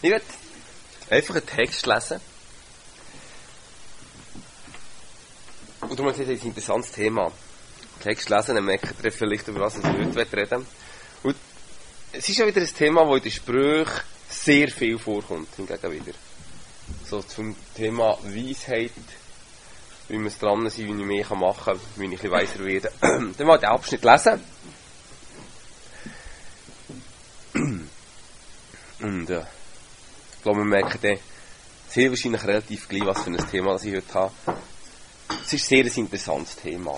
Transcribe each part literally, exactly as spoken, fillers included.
Ich werde einfach einen Text lesen. Und darum ist es ein interessantes Thema. Text lesen, dann merkt ihr vielleicht, über was ich heute reden. Und es ist ja wieder ein Thema, das in den Sprüchen sehr viel vorkommt, hingegen wieder. So zum Thema Weisheit, wie wir es dran sind, wie ich mehr machen kann, wie ich ein bisschen weiser werde. Dann mal den Abschnitt lesen. Und ja, ich glaube, wir merken dann sehr wahrscheinlich relativ gleich, was für ein Thema das ich heute habe. Es ist sehr ein interessantes Thema.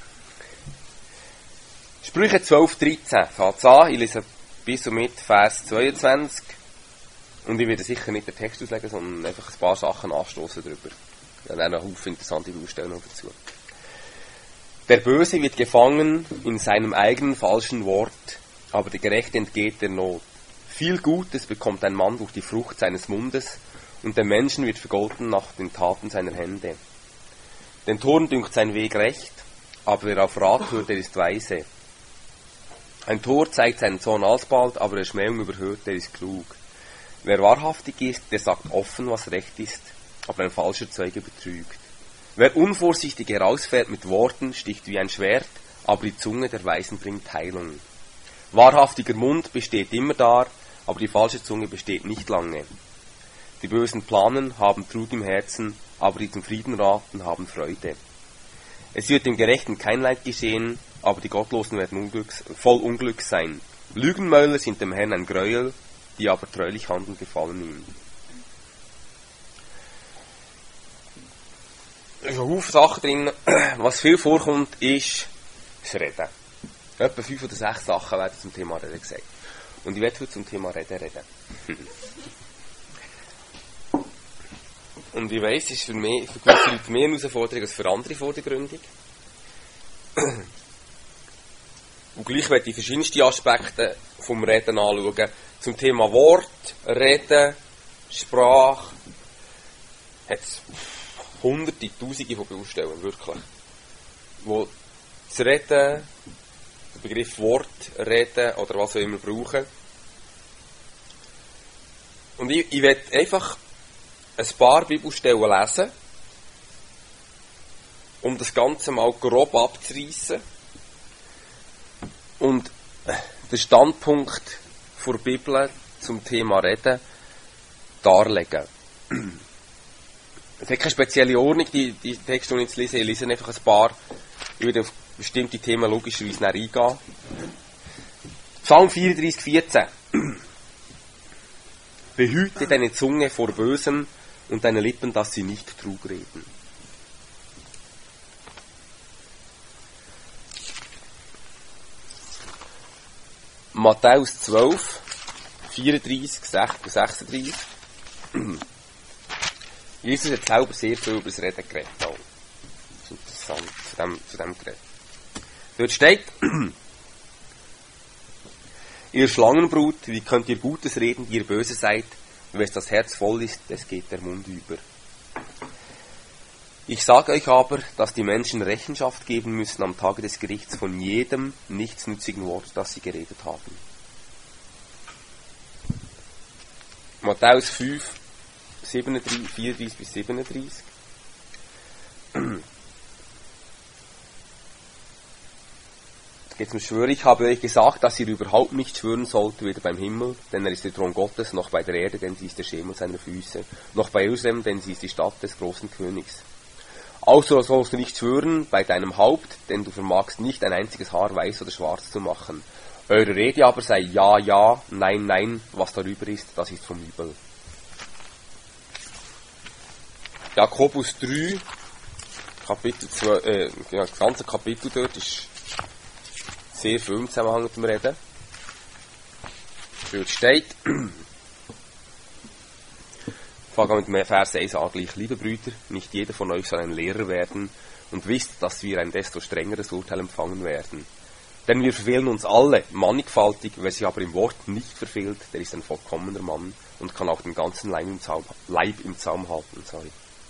Sprüche zwölf dreizehn fängt es an. Ich lese bis und mit Vers zweiundzwanzig. Und ich werde sicher nicht den Text auslegen, sondern einfach ein paar Sachen anstoßen darüber. Ja, dann noch Haufen interessante Ausstellungen dazu. Der Böse wird gefangen in seinem eigenen falschen Wort, aber der Gerechte entgeht der Not. Viel Gutes bekommt ein Mann durch die Frucht seines Mundes, und der Menschen wird vergolten nach den Taten seiner Hände. Den Toren dünkt sein Weg recht, aber wer auf Rat hört, der ist weise. Ein Tor zeigt seinen Zorn alsbald, aber wer Schmähung überhört, der ist klug. Wer wahrhaftig ist, der sagt offen, was recht ist, aber ein falscher Zeuge betrügt. Wer unvorsichtig herausfährt mit Worten, sticht wie ein Schwert, aber die Zunge der Weisen bringt Heilung. Wahrhaftiger Mund besteht immer dar, aber die falsche Zunge besteht nicht lange. Die Bösen planen, haben Trug im Herzen, aber die zum Frieden raten, haben Freude. Es wird dem Gerechten kein Leid geschehen, aber die Gottlosen werden unglücks, voll Unglück sein. Lügenmäuler sind dem Herrn ein Gräuel, die aber treulich handeln, gefallen ihm. Es sind Haufen Sachen drin. Was viel vorkommt, ist das Reden. Etwa fünf oder sechs Sachen werden zum Thema Reden gesagt. Und ich werde heute zum Thema Reden reden. Und ich weiss, es ist für mich, für gewisse Leute mehr eine Herausforderung als für andere vordergründig. Und gleich werde ich verschiedenste Aspekte vom Reden anschauen. Zum Thema Wort, Reden, Sprache. Hat es hunderte, tausende von Baustellen, wirklich. Wo das Reden, der Begriff Wort, Reden oder was auch immer brauchen. Und ich, ich werde einfach ein paar Bibelstellen lesen, um das Ganze mal grob abzureissen und den Standpunkt der Bibel zum Thema Reden darlegen. Es hat keine spezielle Ordnung, die, die Texte, die ich jetzt lese. Ich lese einfach ein paar. Ich werde auf bestimmte Themen logischerweise eingehen. Psalm vierunddreißig vierzehn. Behüte deine Zunge vor Bösem und deine Lippen, dass sie nicht Trug reden. Matthäus zwölf, vierunddreißig, sechsunddreißig. Jesus hat selber sehr viel über das Reden geredet. Das ist interessant, zu dem, zu dem geredet. Dort steht, ihr Schlangenbrut, wie könnt ihr Gutes reden, die ihr böse seid? Wenn das Herz voll ist, es geht der Mund über. Ich sage euch aber, dass die Menschen Rechenschaft geben müssen am Tage des Gerichts von jedem nichtsnützigen Wort, das sie geredet haben. Matthäus fünf, siebenunddreißig, vierunddreißig bis siebenunddreißig. Jetzt muss schwören, ich habe euch gesagt, dass ihr überhaupt nicht schwören sollt, weder beim Himmel, denn er ist der Thron Gottes, noch bei der Erde, denn sie ist der Schemel seiner Füße, noch bei Jerusalem, denn sie ist die Stadt des großen Königs. Außer sollst du nicht schwören bei deinem Haupt, denn du vermagst nicht ein einziges Haar weiß oder schwarz zu machen. Eure Rede aber sei ja, ja, nein, nein, was darüber ist, das ist vom Übel. Jakobus drei, Kapitel zwei, äh, ja, das ganze Kapitel dort ist sehr viel im Zusammenhang mit dem Reden. Dort steht, ich fange mit dem Vers eins an gleich. Liebe Brüder, nicht jeder von euch soll ein Lehrer werden und wisst, dass wir ein desto strengeres Urteil empfangen werden. Denn wir verfehlen uns alle mannigfaltig, wer sich aber im Wort nicht verfehlt, der ist ein vollkommener Mann und kann auch den ganzen Leib im Zaum, Leib im Zaum halten. Sorry.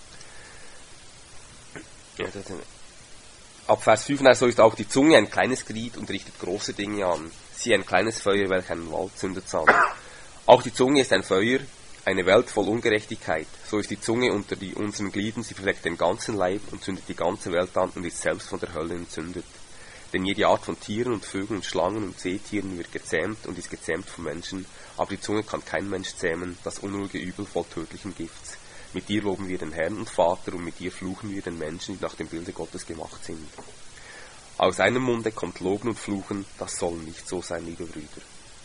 Ja, ab Vers fünf, so ist auch die Zunge ein kleines Glied und richtet große Dinge an. Sie ein kleines Feuer, welches einen Wald zündet an. Auch die Zunge ist ein Feuer, eine Welt voll Ungerechtigkeit. So ist die Zunge unter die unseren Gliedern, sie verleckt den ganzen Leib und zündet die ganze Welt an und ist selbst von der Hölle entzündet. Denn jede Art von Tieren und Vögeln und Schlangen und Seetieren wird gezähmt und ist gezähmt vom Menschen, aber die Zunge kann kein Mensch zähmen, das unruhige Übel voll tödlichen Gifts. Mit dir loben wir den Herrn und Vater und mit dir fluchen wir den Menschen, die nach dem Bilde Gottes gemacht sind. Aus einem Munde kommt Loben und Fluchen, das soll nicht so sein, liebe Brüder.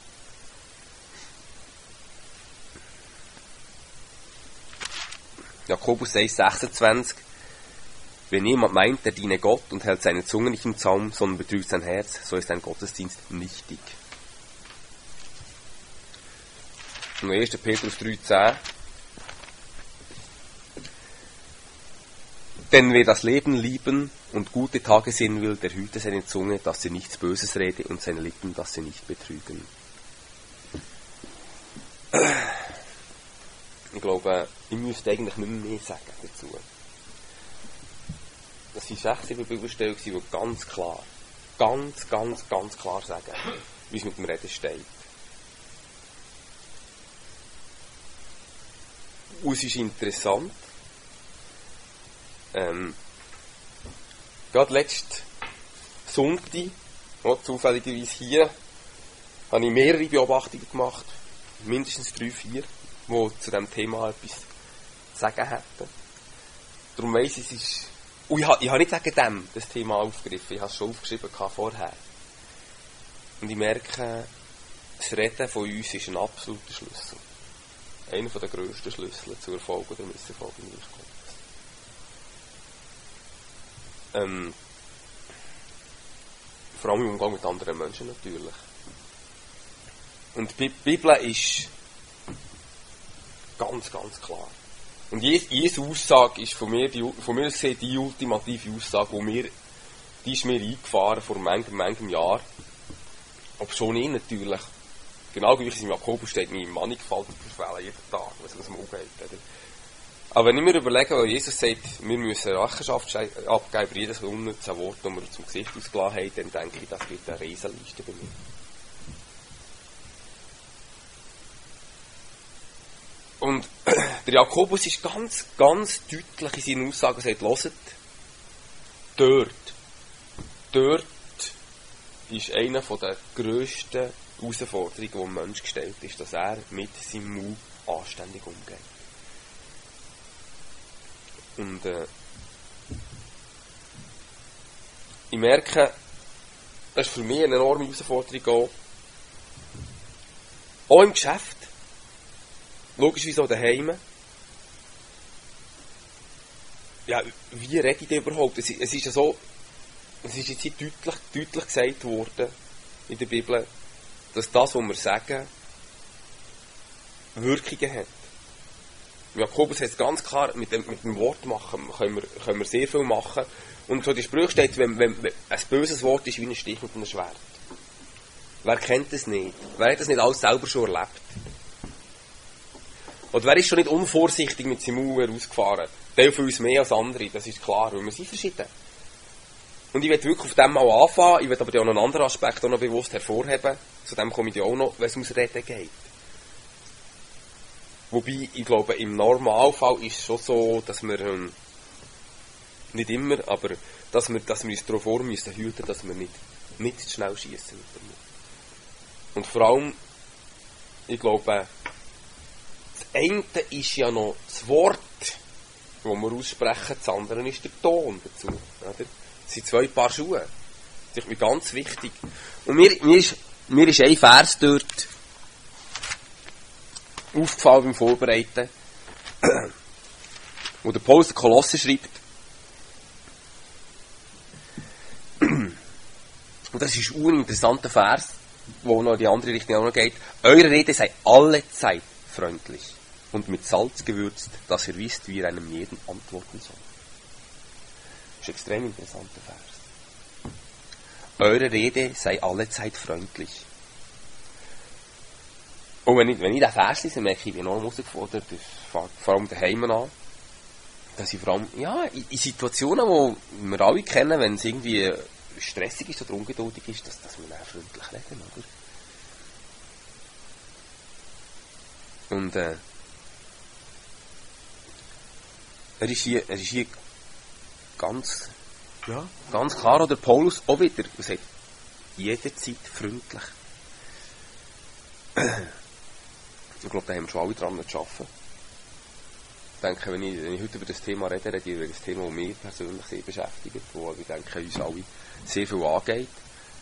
Jakobus eins sechsundzwanzig. Wenn jemand meint, er diene Gott und hält seine Zunge nicht im Zaum, sondern betrügt sein Herz, so ist ein Gottesdienst nichtig. Und erster Petrus drei zehn. Denn wer das Leben lieben und gute Tage sehen will, der hüte seine Zunge, dass sie nichts Böses rede, und seine Lippen, dass sie nicht betrügen. Ich glaube, ich müsste eigentlich nicht mehr sagen dazu. Das war echt eine Bibelstelle, die ganz klar, ganz, ganz, ganz klar sagen, wie es mit dem Reden steht. Und es ist interessant, ähm, gerade letzten Sonntag, auch zufälligerweise hier, habe ich mehrere Beobachtungen gemacht, mindestens drei, vier, die zu diesem Thema etwas zu sagen hätten. Darum weiss ich, es ist... Und ich habe, ich habe nicht wegen dem das Thema aufgegriffen, ich habe es schon aufgeschrieben vorher. Und ich merke, das Reden von uns ist ein absoluter Schlüssel. Einer der grössten Schlüssel zu Erfolg oder Misserfolg im Reich Gottes. Ähm, vor allem im Umgang mit anderen Menschen natürlich. Und die Bibel ist ganz, ganz klar. Und jede Aussage ist von mir, die, von mir gesehen die ultimative Aussage, die, mir, die ist mir eingefahren vor manchem, manchem Jahr. Ob schon ich natürlich, genau wie es im Jakobus steht, meine mannigfaltig verfehlen jeden Tag, was es mir geht. Oder? Aber wenn ich mir überlege, weil Jesus sagt, wir müssen Rechenschaft abgeben über jedes unnütze Wort, das wir zum Gesicht ausgelassen haben, dann denke ich, das gibt eine Riesenliste bei mir. Und der Jakobus ist ganz, ganz deutlich in seinen Aussagen, er sagt, hört, dort, dort ist eine der grössten Herausforderungen, die ein Mensch gestellt ist, dass er mit seinem Mund anständig umgeht. Und äh, ich merke, das ist für mich eine enorme Herausforderung auch, auch im Geschäft. Logischerweise auch daheim. Ja, wie rede ich denn überhaupt? Es ist ja so, es ist jetzt hier deutlich, deutlich gesagt worden in der Bibel, dass das, was wir sagen, Wirkungen hat. Jakobus hat es ganz klar, mit dem, mit dem Wort machen können wir, können wir sehr viel machen. Und so die Sprüche steht, wenn, wenn, wenn ein böses Wort ist wie ein Stich mit einem Schwert. Wer kennt das nicht? Wer hat das nicht alles selber schon erlebt? Oder wer ist schon nicht unvorsichtig mit seinem Mauer rausgefahren? Teil von uns mehr als andere, das ist klar, weil wir sind verschieden. Und ich will wirklich auf dem mal anfangen, ich will aber auch noch einen anderen Aspekt auch noch bewusst hervorheben, zu dem komme ich auch noch, wenn es ums Reden geht. Wobei, ich glaube, im Normalfall ist es schon so, dass wir, ähm, nicht immer, aber dass wir, dass wir uns darauf vor müssen hüten, dass wir nicht, nicht zu schnell schiessen mit dem Mund. Und vor allem, ich glaube, das eine ist ja noch das Wort, das wir aussprechen, das andere ist der Ton dazu. Oder? Das sind zwei Paar Schuhe. Das ist mir ganz wichtig. Und mir, mir, ist, mir ist ein Vers dort aufgefallen beim Vorbereiten, wo der Paulus der Kolosser schreibt. Und das ist ein uninteressanter Vers, wo noch in die andere Richtung auch noch geht. Eure Rede sei allezeit freundlich und mit Salz gewürzt, dass ihr wisst, wie ihr einem jeden antworten sollt. Das ist ein extrem interessanter Vers. Eure Rede sei allezeit freundlich. Und wenn ich, wenn ich den Vers lese, merke ich, ich bin enorm herausgefordert, das fängt vor allem daheim an, dass ich vor allem, ja, in, in Situationen, die wir alle kennen, wenn es irgendwie stressig ist oder ungeduldig ist, dass, dass wir dann freundlich reden, oder? Und, äh, er ist hier, er ist hier ganz, ja, ganz klar, oder Paulus auch wieder, er sagt, jederzeit freundlich. Ich glaube, da haben wir schon alle dran zu arbeiten. Ich denke, wenn ich, wenn ich heute über das Thema rede, rede ich über das Thema, das mich persönlich sehr beschäftigt, wo ich denke, uns alle sehr viel angeht,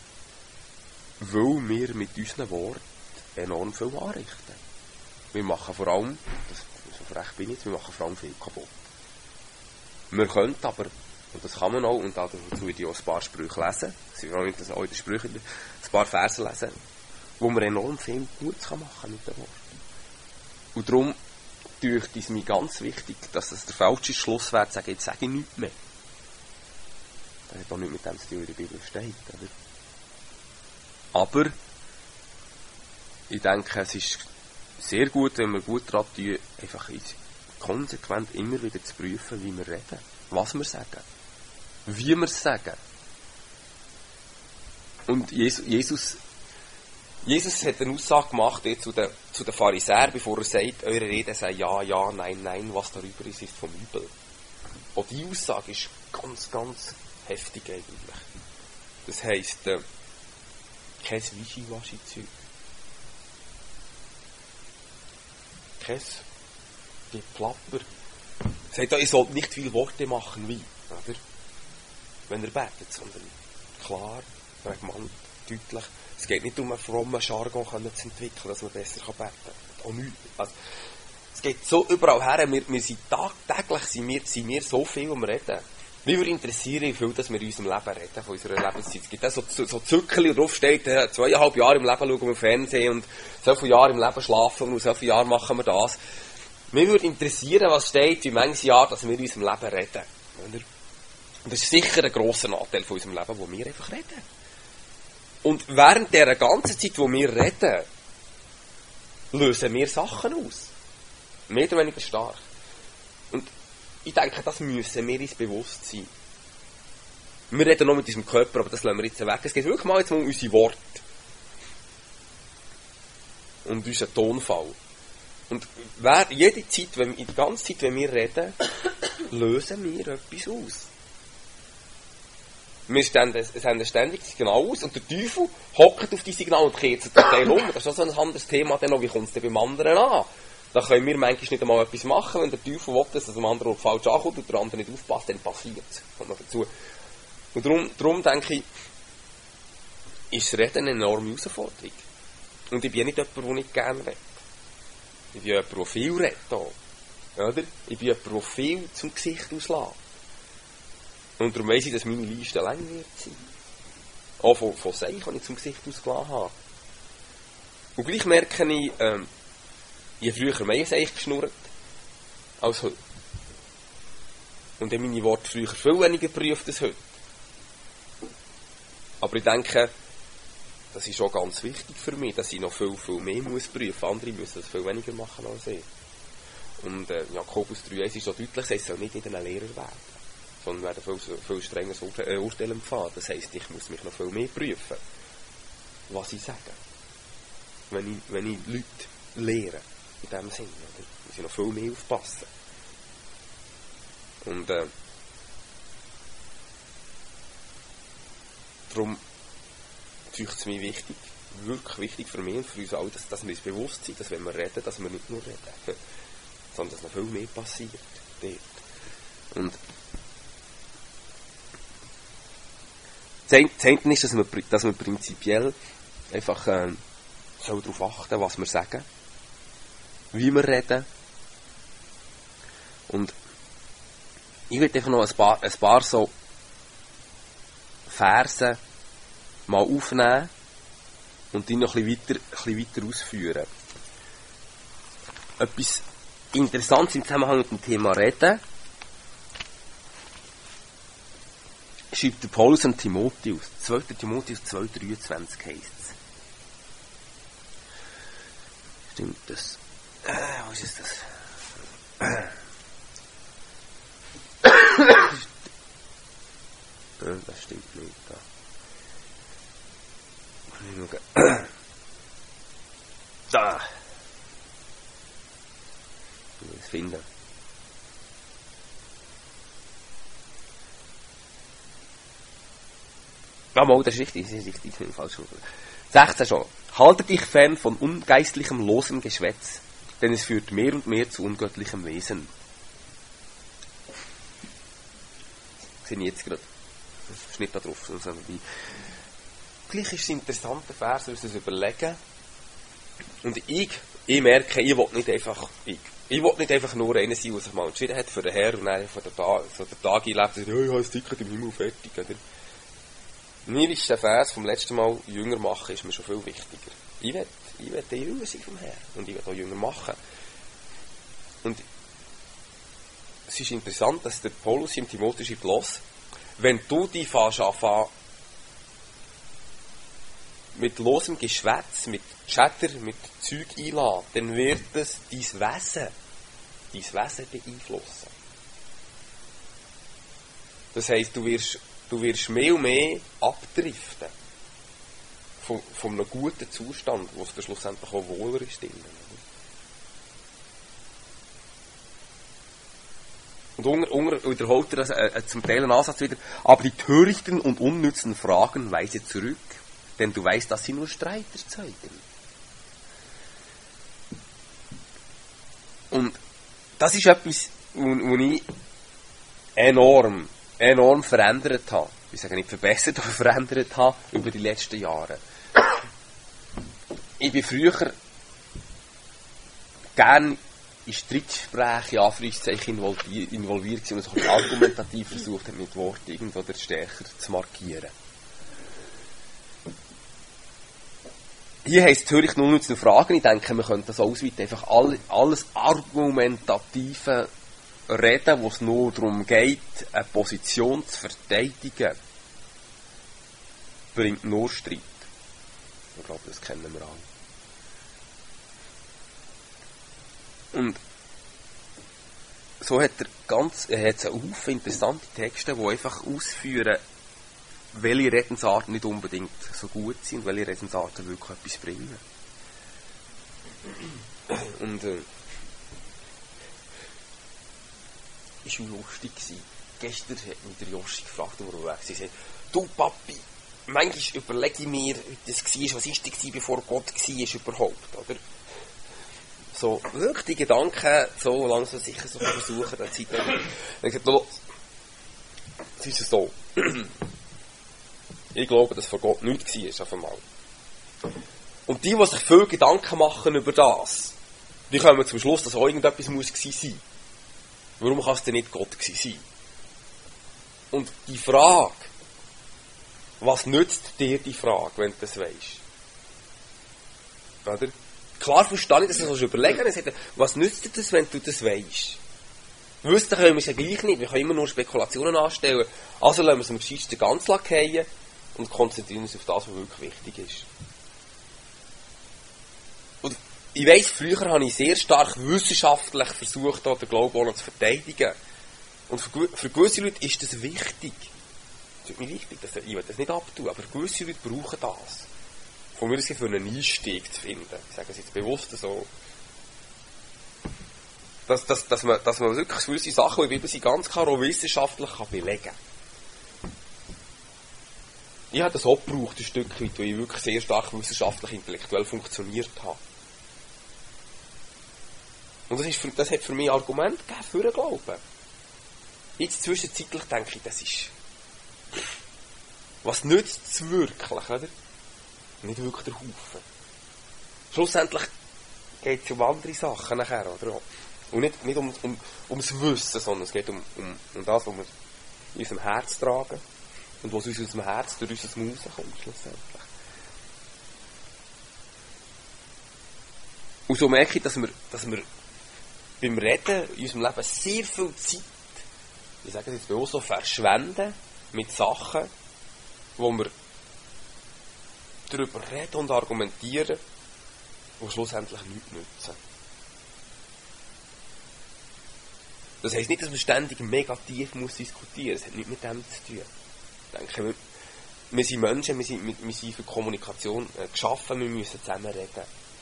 weil wir mit unseren Worten enorm viel anrichten. Wir machen vor allem, das, so recht bin ich jetzt, wir machen vor allem viel kaputt. Wir können aber, und das kann man auch, und dazu würde ich auch ein paar Sprüche lesen, sie wollen nicht auch in den Sprüchen ein paar Verse lesen, wo man enorm viel Gutes machen kann mit den Worten. Und darum durch es mir ganz wichtig, dass das der falsche Schluss wäre, zu sagen, jetzt sage ich nichts mehr. Das hat auch nicht mit dem zu tun, in der Bibel steht. Oder? Aber ich denke, es ist sehr gut, wenn wir gut daran tun, einfach konsequent immer wieder zu prüfen, wie wir reden, was wir sagen, wie wir es sagen. Und Jesus, Jesus, Jesus hat eine Aussage gemacht zu den, zu den Pharisäern, bevor er sagt, eure Reden sei ja, ja, nein, nein, was darüber ist, ist vom Übel. Und die Aussage ist ganz, ganz heftig eigentlich. Das heisst, äh, kein Wischiwaschi-Zeug. Kein Geplapper. Sagt ihr sollt nicht viele Worte machen wie, oder? Wenn ihr betet, sondern klar, prägnant, deutlich. Es geht nicht um einen frommen Jargon zu entwickeln, dass man besser beten kann. Auch nicht. Also, es geht so überall her, wir, wir sind tagtäglich sind wir, sind wir so viel am Reden. Mich würde interessieren, wie viel dass wir in unserem Leben reden, von unserer Lebenszeit. Es gibt auch so, so Zückchen, drauf steht, äh, zweieinhalb Jahre im Leben schauen wir Fernsehen und so viele Jahre im Leben schlafen und so viele Jahre machen wir das. Mich würde interessieren, was steht, wie manches Jahr, dass wir in unserem Leben reden. Und das ist sicher ein grosser Anteil von unserem Leben, wo wir einfach reden. Und während dieser ganzen Zeit, wo wir reden, lösen wir Sachen aus. Mehr oder weniger stark. Und ich denke, das müssen wir uns bewusst sein. Wir reden noch mit unserem Körper, aber das lassen wir jetzt weg. Es geht wirklich mal jetzt um unsere Worte. Und unseren Tonfall. Und wer, jede Zeit, wenn, die ganze Zeit, wenn wir reden, lösen wir etwas aus. Wir senden ständig Signal aus und der Teufel hockt auf die Signale und kehrt sich Teil um. Das ist auch so ein anderes Thema, dann noch, wie kommt es denn beim anderen an? Da können wir manchmal nicht einmal etwas machen, wenn der Teufel will, dass dem anderen falsch ankommt und der andere nicht aufpasst, dann passiert es. Kommt noch dazu. Und darum, darum denke ich, ist das Reden eine enorme Herausforderung. Und ich bin nicht jemand, der nicht gerne redet. Ich bin jemand, der viel redet. Oder? Ich bin jemand, der viel zum Gesicht auslässt. Und darum weiss ich, dass meine Liste lang wird sein. Auch von, von Seich, die ich zum Gesicht ausgelassen habe. Und gleich merke ich, ähm, ich habe früher mehr Seich geschnurrt als heute. Und ich habe meine Worte früher viel weniger geprüft als heute. Aber ich denke, das ist auch ganz wichtig für mich, dass ich noch viel, viel mehr muss prüfen. Andere müssen das viel weniger machen als ich. Und äh, Jakobus drei eins ist so deutlich, es soll nicht in einen Lehrer werden. Sondern werden viel, viel strengeres Urteil, äh, Urteil empfangen. Das heisst, ich muss mich noch viel mehr prüfen, was ich sage. Wenn ich, wenn ich Leute lehre, in diesem Sinne, oder? Muss ich noch viel mehr aufpassen. Und äh, darum ist es mir wichtig, wirklich wichtig für mich und für uns alle, dass, dass wir uns bewusst sind, dass wenn wir reden, dass wir nicht nur reden, sondern dass noch viel mehr passiert dort. Und das eine ist, dass man, dass man prinzipiell einfach äh, soll darauf achten, was wir sagen, wie wir reden. Und ich will einfach noch ein paar, ein paar so Verse mal aufnehmen und die noch ein bisschen weiter, ein bisschen weiter ausführen. Etwas Interessantes im Zusammenhang mit dem Thema Reden schreibt der Paulus an Timotheus. zweiter Timotheus zwei dreiundzwanzig heisst es. Stimmt das? Äh, wo ist das? äh, das stimmt nicht. Da. Da. Ich muss es finden. Ah, mal, das ist richtig, das ist richtig, ich bin falsch. sechzehn schon. Halte dich fern von ungeistlichem, losem Geschwätz, denn es führt mehr und mehr zu ungöttlichem Wesen. Ich sehe jetzt gerade. Das ist nicht da drauf. Also gleich ist es ein interessanter Vers, wir uns das überlegen. Und ich, ich merke, ich will nicht einfach, ich, ich will nicht einfach nur einer sein, der sich mal entschieden hat für den Herr und dann von der Tag, so der Tag einlebt und sagt, ja, ich habe ein Ticket im Himmel fertig, oder? Mir ist der Vers vom letzten Mal jünger machen, ist mir schon viel wichtiger. Ich will, ich will der Jünger sein vom Herrn. Und ich will auch jünger machen. Und es ist interessant, dass der Paulus im Timotheus schreibt, los, wenn du dich fährst anfangen, mit losem Geschwätz, mit Chatter, mit Zeug einladen, dann wird es dein Wesen, dein Wesen beeinflussen. Das heisst, du wirst Du wirst mehr und mehr abdriften von, von einem guten Zustand, wo es dir schlussendlich auch wohler ist. Und unter, unter, wiederholt er das, äh, zum Teil einen Ansatz wieder. Aber die törichten und unnützen Fragen weise zurück, denn du weißt, dass sie nur Streit erzeugen. Und das ist etwas, wo, wo ich enorm enorm verändert habe. Ich sage nicht verbessert, aber verändert habe über die letzten Jahre. Ich bin früher gerne in Streitgespräche, Anführungszeichen, involviert gewesen und so argumentativ versucht habe, mit Worten irgendwo der stärker zu markieren. Hier heisst es, höre ich nur zu Fragen. Ich denke, wir können das ausweiten. Einfach all, alles argumentative Reden, wo es nur darum geht, eine Position zu verteidigen, bringt nur Streit. Ich glaube, das kennen wir alle. Und so hat er ganz, er hat einen Haufen interessante Texte, die einfach ausführen, welche Redensarten nicht unbedingt so gut sind, welche Redensarten wirklich etwas bringen. Und äh, es war lustig. Gestern hat mich der Joshi gefragt, wo wir weg sind. Du Papi, manchmal überlege ich mir, wie das war, was ist das, bevor Gott war überhaupt, oder? So, wirklich die Gedanken, so langsam sicher so versuchen, dann Zeit. Dann habe ich gesagt, es ist so. Ich glaube, dass von Gott nichts war, auf einmal. Und die, die sich viel Gedanken machen über das, die kommen zum Schluss, dass auch irgendetwas muss gewesen sein. Warum kann es denn nicht Gott gewesen sein? Und die Frage, was nützt dir die Frage, wenn du das weisst? Oder? Klar verstehe ich, dass du das überlegen kannst. Was nützt dir das, wenn du das weisst? Wüssten können wir es ja gleich nicht. Wir können immer nur Spekulationen anstellen. Also lassen wir es am gescheitsten ganz fallen und konzentrieren uns auf das, was wirklich wichtig ist. Und ich weiss, früher habe ich sehr stark wissenschaftlich versucht, den Glauben zu verteidigen. Und für, für gewisse Leute ist das wichtig. Das ist mir wichtig, dass ich will das nicht abtun, aber gewisse Leute brauchen das. Von mir aus für einen Einstieg zu finden. Ich sage es jetzt bewusst so. Dass, dass, dass, man, dass man wirklich gewisse Sachen, die in der Bibel sind, ganz klar auch wissenschaftlich kann belegen kann. Ich habe das auch gebraucht, ein Stück weit, weil ich wirklich sehr stark wissenschaftlich intellektuell funktioniert habe. Und das, ist für, das hat für mich Argumente gegeben für den Glauben. Jetzt zwischenzeitlich denke ich, das ist... Was nützt es wirklich, oder? Nicht wirklich der Haufen. Schlussendlich geht es um andere Sachen nachher, oder? Und nicht, nicht um, um, ums Wissen, sondern es geht um, um, um das, was wir in unserem Herz tragen und was aus unserem Herz durch unser Maus kommt, schlussendlich. Und so merke ich, dass wir, dass wir beim Reden in unserem Leben sehr viel Zeit, ich sage es jetzt bewusst so, verschwenden mit Sachen, wo wir darüber reden und argumentieren, die schlussendlich nichts nützen. Das heisst nicht, dass man ständig mega tief muss diskutieren muss. Das hat nichts mit dem zu tun. Ich denke, wir, wir sind Menschen, wir sind, wir, wir sind für Kommunikation äh, geschaffen, wir müssen zusammen reden.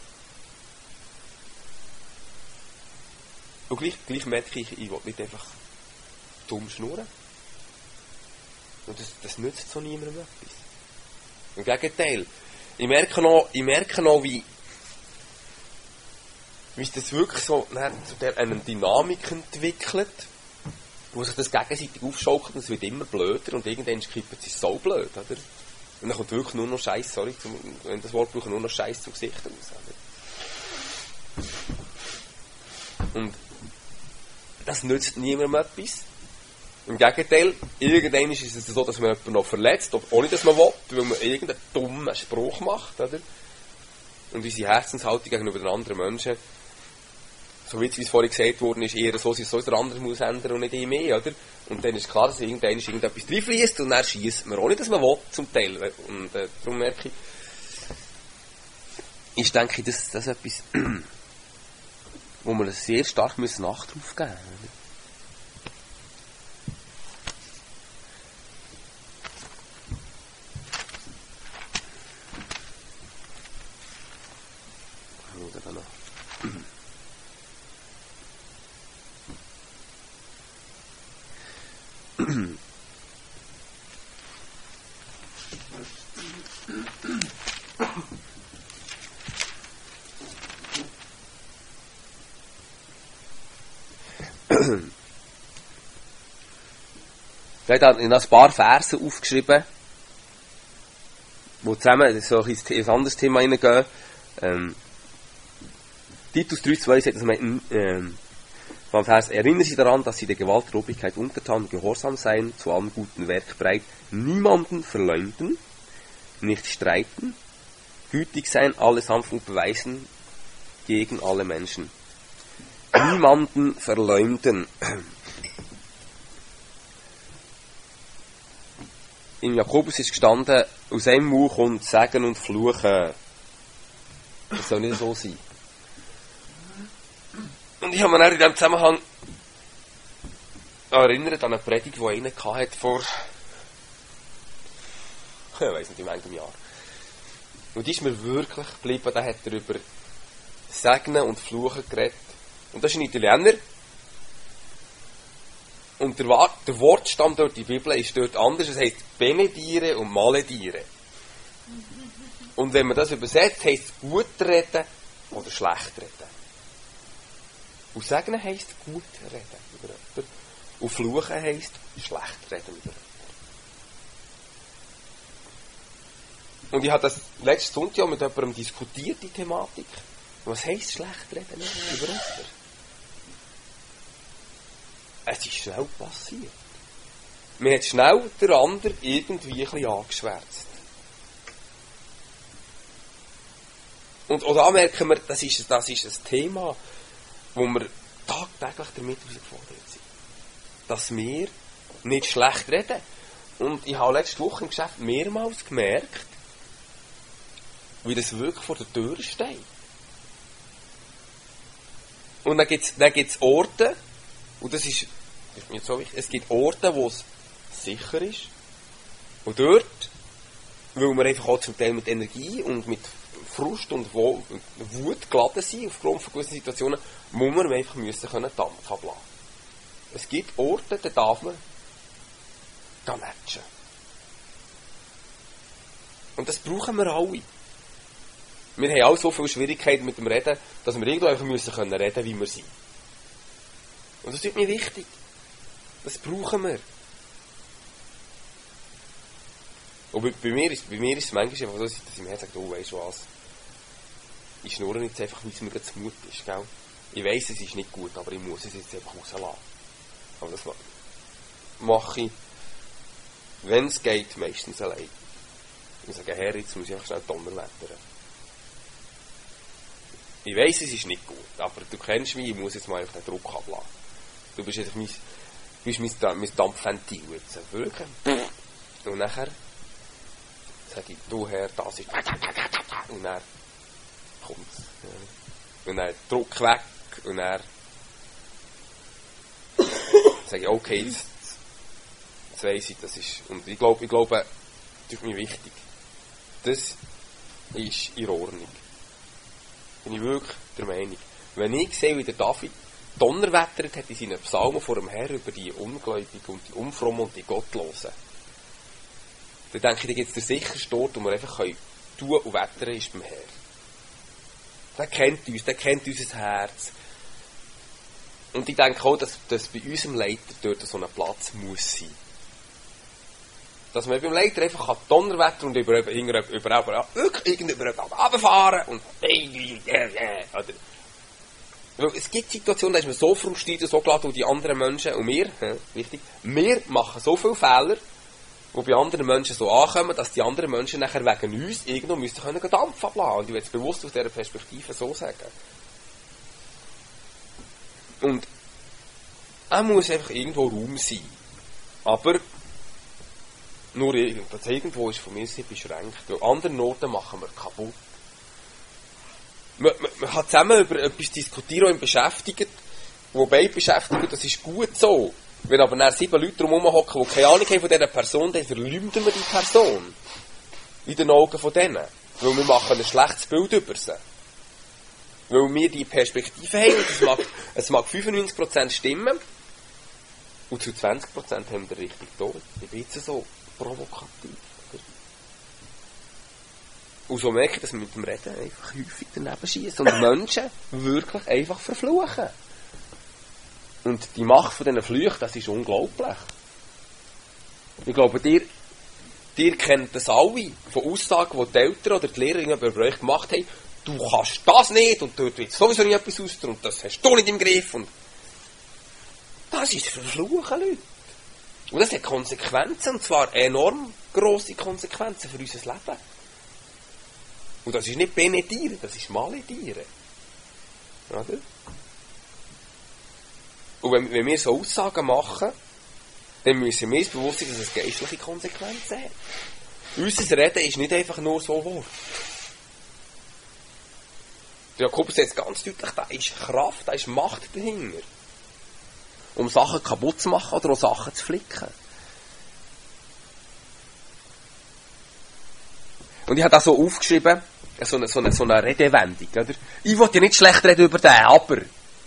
Und gleich, gleich merke ich, ich will nicht einfach dumm schnurren. Und das, das nützt so niemandem etwas. Im Gegenteil. Ich merke noch, ich merke noch wie, wie es das wirklich so zu der, eine Dynamik entwickelt, wo sich das gegenseitig aufschaukelt und es wird immer blöder und irgendwann kippt es so blöd, oder? Und dann kommt wirklich nur noch Scheiß, sorry, zum, wenn das Wort brauche, nur noch Scheiß zum Gesicht raus, oder? Und das nützt niemandem etwas. Im Gegenteil, irgendwann ist es so, dass man jemanden noch verletzt, ohne dass man will, weil man irgendeinen dummen Spruch macht, oder? Und unsere Herzenshaltung gegenüber den anderen Menschen, so wie es vorhin gesagt worden ist, eher so, dass so der andere muss ändern und nicht ich mehr, oder? Und dann ist klar, dass irgendwann irgendetwas reinfliesst und dann schiesst man, ohne dass man will, zum Teil. Und äh, darum merke ich, ich denke, das, das ist etwas, wo wir sehr stark müssen Acht drauf geben müssen. Ich habe ein paar Verse aufgeschrieben, die zusammen so in ein anderes Thema hineingehen. Ähm, Titus drei zwei sagt, dass man, ähm, vom Vers, erinnern Sie daran, dass Sie der Gewalt der Obrigkeit untertan und gehorsam seien, zu allem guten Werk bereit, niemanden verleumden, nicht streiten, gütig sein, alle Sanftmut beweisen gegen alle Menschen. Niemanden verleumden. Im Jakobus ist gestanden, aus einem Mund kommt Sagen und Fluchen. Das soll nicht so sein. Und ich habe mich in diesem Zusammenhang erinnert an eine Predigt, die einer hatte vor, ich weiss nicht, in welchem Jahr. Und die ist mir wirklich geblieben, da hat er über Segnen und Fluchen geredet. Und das ist ein Italiener. Und der, der Wortstamm dort in der Bibel ist dort anders. Es heisst benedire und maledire. Und wenn man das übersetzt, heisst es gut reden oder schlecht reden. Und segnen heisst gut reden über jemanden. Und fluchen heisst schlecht reden über jemanden. Und ich habe das letztes Sonntag mit jemandem diskutiert, die Thematik. Was heisst schlecht reden über jemanden? Es ist schnell passiert. Man hat schnell den anderen irgendwie ein bisschen angeschwärzt. Und auch da merken wir, das ist, das ist ein Thema, wo wir tagtäglich damit herausgefordert sind. Dass wir nicht schlecht reden. Und ich habe letzte Woche im Geschäft mehrmals gemerkt, wie das wirklich vor der Tür steht. Und dann gibt es dann gibt's Orte, und das ist, das ist mir so wichtig, es gibt Orte, wo es sicher ist. Und dort, weil wir einfach auch zum Teil mit Energie und mit Frust und Wut geladen sind, aufgrund von gewissen Situationen, muss man einfach müssen können Dampf ablassen. Es gibt Orte, da darf man da matchen. Und das brauchen wir alle. Wir haben auch so viele Schwierigkeiten mit dem Reden, dass wir irgendwo einfach müssen können reden, wie wir sind. Und das ist mir wichtig. Das brauchen wir. Und bei mir ist, bei mir ist es manchmal einfach so, dass ich mir sage, oh, weisst du was, ich schnurre jetzt einfach, wie es mir zu Mut ist, gell? Ich weiss, es ist nicht gut, aber ich muss es jetzt einfach rauslassen. Aber das mache ich, wenn es geht, meistens allein. Ich sage, Herr, jetzt muss ich einfach schnell Donnerwettern. Ich weiss, es ist nicht gut, aber du kennst mich, ich muss jetzt mal einfach den Druck ablassen. Du bist einfach mein, du bist mein, mein Dampfventil jetzt. Wirklich. Und nachher sage ich, du Herr, das ist... Und dann kommt es. Und dann Druck weg. Und dann sage ich, okay, jetzt, jetzt weiss ich, das ist... Und ich glaube, ich glaube, das ist mir wichtig. Das ist in Ordnung. Bin ich wirklich der Meinung. Wenn ich sehe, wie der David donnerwettert hat in seinen Psalmen vor dem Herrn über die Ungläubigen und die Unfrommen und die Gottlosen, dann denke ich, da gibt es den sichersten Ort, wo wir einfach können tun und wettern, ist beim Herrn. Der kennt uns, der kennt unser Herz. Und ich denke auch, dass, dass bei unserem Leiter dort so ein Platz muss sein. Dass man beim Leiter einfach Donnerwetter und über, über, über, über, über wirklich über runterfahren und oder, weil es gibt Situationen, da ist man so frustriert und so geladen, und die anderen Menschen, und wir, ja, wichtig, wir machen so viele Fehler, die bei anderen Menschen so ankommen, dass die anderen Menschen nachher wegen uns irgendwo müssen können Dampf ablassen. Und ich will es bewusst aus dieser Perspektive so sagen. Und er muss einfach irgendwo Raum sein. Aber nur irgendwo, irgendwo ist von mir sehr beschränkt. Weil anderen Orten machen wir kaputt. Man, man, man kann zusammen über etwas diskutieren, das ihn beschäftigt. Wobei beschäftigen, das ist gut so. Wenn aber dann sieben Leute drumherum hocken, die keine Ahnung haben von dieser Person, dann verleumden wir die Person. In den Augen von denen. Weil wir machen ein schlechtes Bild über sie. Weil wir die Perspektive haben, und es mag, es mag fünfundneunzig Prozent stimmen, und zu zwanzig Prozent haben wir richtig tot. Ich bin jetzt so provokativ. Und so merke ich, dass wir mit dem Reden einfach häufig daneben schießen und Menschen wirklich einfach verfluchen. Und die Macht von diesen Flüchen, das ist unglaublich. Ich glaube, ihr, ihr kennt das alle, von Aussagen, die die Eltern oder die Lehrer über euch gemacht haben, du kannst das nicht und dort wird sowieso nicht etwas aus und das hast du nicht im Griff. Und das ist verfluchen, Leute. Und das hat Konsequenzen, und zwar enorm grosse Konsequenzen für unser Leben. Und das ist nicht benedieren, das ist maledieren. Oder? Und wenn, wenn wir so Aussagen machen, dann müssen wir uns bewusst sein, dass es geistliche Konsequenzen hat. Unser Reden ist nicht einfach nur so Wort. Der Jakobus sagt es ganz deutlich, da ist Kraft, da ist Macht dahinter. Um Sachen kaputt zu machen oder auch Sachen zu flicken. Und ich habe da so aufgeschrieben, so eine, so eine, so eine Redewendung, oder? Ich will ja nicht schlecht reden über den, aber...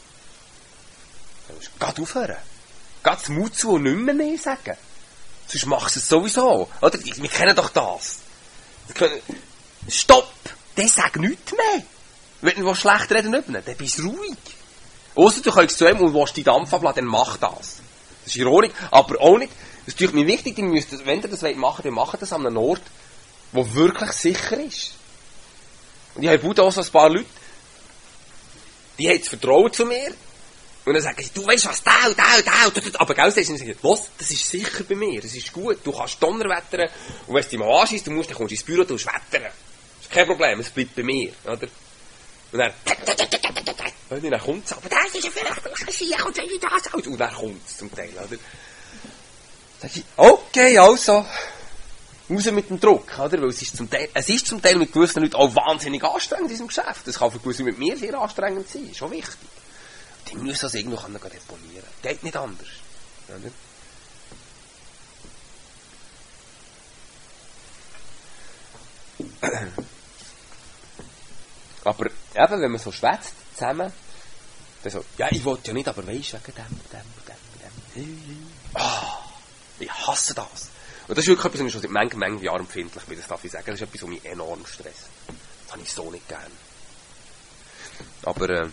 Geh aufhören. Geh den Mut zu und nicht mehr mehr sagen. Sonst machst du es sowieso. Oder? Wir kennen doch das. Können... Stopp! Der sagt nichts mehr. Wenn du schlecht reden nicht, dann bist du ruhig. Ausser du kommst zu ihm und willst die Dampf abladen, dann mach das. Das ist ironisch, aber auch nicht. Das ist natürlich mir wichtig, ihr müsst, wenn ihr das machen wollt, dann macht das an einem Ort, der wirklich sicher ist. Und ich habe auch so ein paar Leute, die haben das Vertrauen zu mir. Und dann sagen sie, du weißt was, da, da, da, da, aber gell, sie sagen, was, das ist sicher bei mir, das ist gut, du kannst Donnerwettern, und wenn es dich mal anschießt, du musst, dann kommst du ins Büro, du musst wettern. Das ist kein Problem, es bleibt bei mir, oder? Und dann, und dann kommt es, aber das ist ja vielleicht Schiech und das aus. Und dann kommt es zum Teil, oder? Dann sag ich, okay, also, raus mit dem Druck, oder? Weil es ist zum Teil, es ist zum Teil mit gewissen Leuten auch wahnsinnig anstrengend in diesem Geschäft. Das kann für gewisse mit mir sehr anstrengend sein, schon wichtig. Die müssen das irgendwo deponieren. Geht nicht anders, oder? Aber eben, wenn man so schwätzt zusammen, dann so, ja, ich wollte ja nicht, aber weisst du, wegen dem, dem, dem, dem. Ah, ich hasse das. Und das ist wirklich etwas, was ich schon seit manchen, manchen Jahren empfindlich bin, das darf ich sagen. Das ist etwas, was mich enorm stresst. Das habe ich so nicht gern. Aber, äh,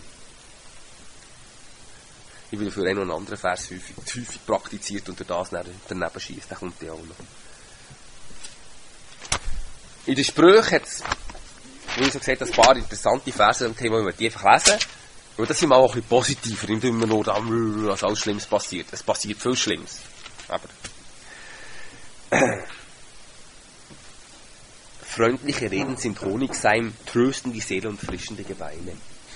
ich will dafür auch noch einen anderen Vers häufig, häufig praktiziert und durch das daneben schießt. Der kommt ja auch noch. In den Sprüchen hat es, wie ich so gesagt habe, ein paar interessante Verse zum Thema, die wir einfach lesen. Und das sind wir auch ein bisschen positiver, nicht immer nur da, was alles Schlimmes passiert. Es passiert viel Schlimmes. Aber freundliche Reden sind Honigseim, trösten die Seele und frischen die Gebeine.